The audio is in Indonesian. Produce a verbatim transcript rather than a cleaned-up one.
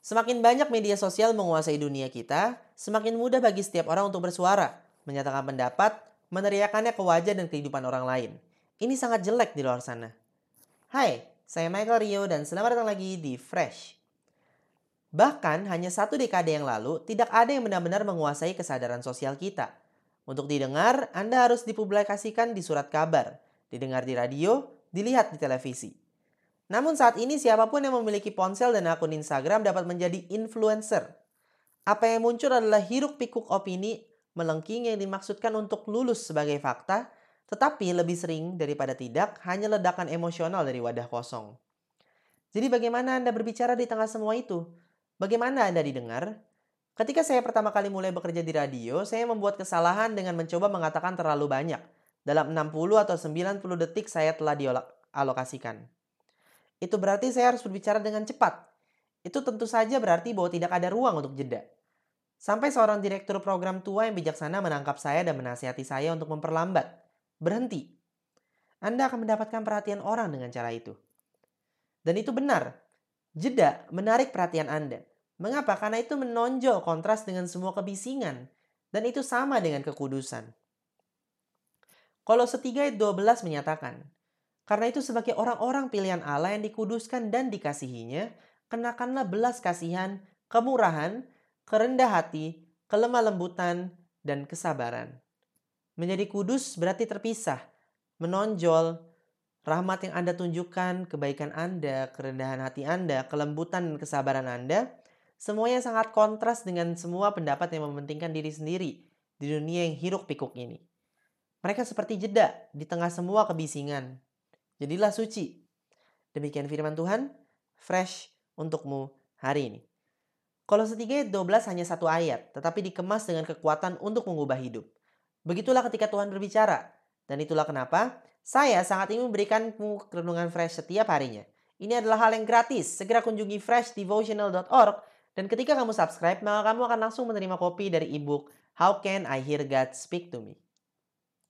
Semakin banyak media sosial menguasai dunia kita, semakin mudah bagi setiap orang untuk bersuara, menyatakan pendapat, meneriakannya ke wajah dan kehidupan orang lain. Ini sangat jelek di luar sana. Hai, saya Michael Rio dan selamat datang lagi di Fresh. Bahkan hanya satu dekade yang lalu, tidak ada yang benar-benar menguasai kesadaran sosial kita. Untuk didengar, Anda harus dipublikasikan di surat kabar, didengar di radio, dilihat di televisi. Namun saat ini siapapun yang memiliki ponsel dan akun Instagram dapat menjadi influencer. Apa yang muncul adalah hiruk pikuk opini melengking yang dimaksudkan untuk lulus sebagai fakta, tetapi lebih sering daripada tidak hanya ledakan emosional dari wadah kosong. Jadi bagaimana Anda berbicara di tengah semua itu? Bagaimana Anda didengar? Ketika saya pertama kali mulai bekerja di radio, saya membuat kesalahan dengan mencoba mengatakan terlalu banyak. Dalam enam puluh atau sembilan puluh detik saya telah dialokasikan. Itu berarti saya harus berbicara dengan cepat. Itu tentu saja berarti bahwa tidak ada ruang untuk jeda. Sampai seorang direktur program tua yang bijaksana menangkap saya dan menasihati saya untuk memperlambat. Berhenti. Anda akan mendapatkan perhatian orang dengan cara itu. Dan itu benar. Jeda menarik perhatian Anda. Mengapa? Karena itu menonjol kontras dengan semua kebisingan. Dan itu sama dengan kekudusan. Kolose tiga ayat dua belas menyatakan, karena itu sebagai orang-orang pilihan Allah yang dikuduskan dan dikasihinya, kenakanlah belas kasihan, kemurahan, kerendah hati, kelemah lembutan, dan kesabaran. Menjadi kudus berarti terpisah, menonjol, rahmat yang Anda tunjukkan, kebaikan Anda, kerendahan hati Anda, kelembutan dan kesabaran Anda, semuanya sangat kontras dengan semua pendapat yang mementingkan diri sendiri di dunia yang hiruk pikuk ini. Mereka seperti jeda di tengah semua kebisingan. Jadilah suci. Demikian firman Tuhan, fresh untukmu hari ini. Kolose tiga ayat dua belas hanya satu ayat, tetapi dikemas dengan kekuatan untuk mengubah hidup. Begitulah ketika Tuhan berbicara. Dan itulah kenapa saya sangat ingin memberikanmu renungan fresh setiap harinya. Ini adalah hal yang gratis. Segera kunjungi fresh devotional dot org dan ketika kamu subscribe, maka kamu akan langsung menerima kopi dari ebook How Can I Hear God Speak to Me.